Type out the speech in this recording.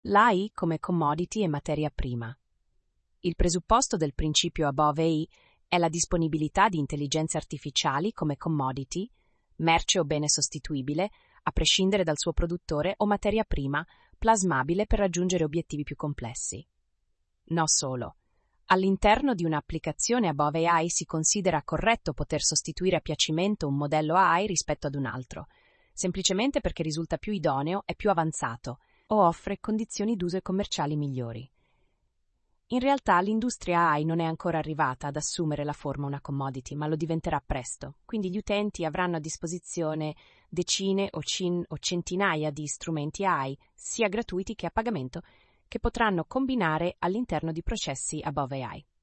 L'AI come commodity e materia prima. Il presupposto del principio above AI è la disponibilità di intelligenze artificiali come commodity, merce o bene sostituibile, a prescindere dal suo produttore, o materia prima, plasmabile per raggiungere obiettivi più complessi. No solo. All'interno di un'applicazione above AI si considera corretto poter sostituire a piacimento un modello AI rispetto ad un altro, semplicemente perché risulta più idoneo e più avanzato, o offre condizioni d'uso e commerciali migliori. In realtà l'industria AI non è ancora arrivata ad assumere la forma una commodity, ma lo diventerà presto, quindi gli utenti avranno a disposizione decine o centinaia di strumenti AI, sia gratuiti che a pagamento, che potranno combinare all'interno di processi above AI.